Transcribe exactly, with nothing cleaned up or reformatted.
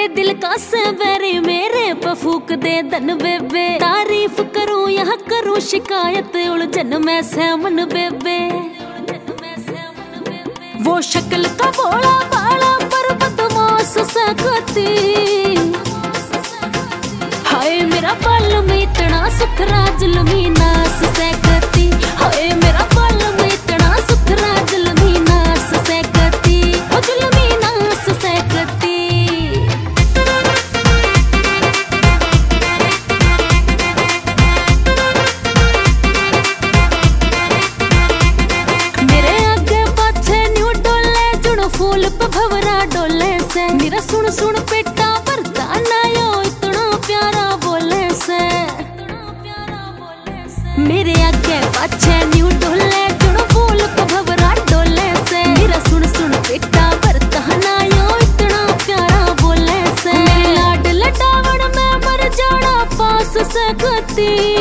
दिल का सवेरे मेरे पे फूक दे धन बेबे। तारीफ करूं यहाँ करूं शिकायत उलझन में सहमन बेबे। वो शक्ल का भोला भाला पर बदमाश सकती। हाय मेरा बाल में इतना सुथरा जुल्मी नास सकती। हाय मेरा बाल में इतना सुथरा जुल्मी नास सकती। वो जुल्मी नास सकती। मेरे आगे पाछे न्यू डोले जुड़ फूल पे भवरा डोले से। मेरा सुन सुन पेटा भरता ना यो इतना प्यारा बोले से। मेरे आगे पाछे न्यू डोले जुड़ फूल पे भवरा डोले से। मेरा सुन सुन पेटा भरता ना यो इतना प्यारा बोले से। लाड लडावड़ में मर जाना पास सकती।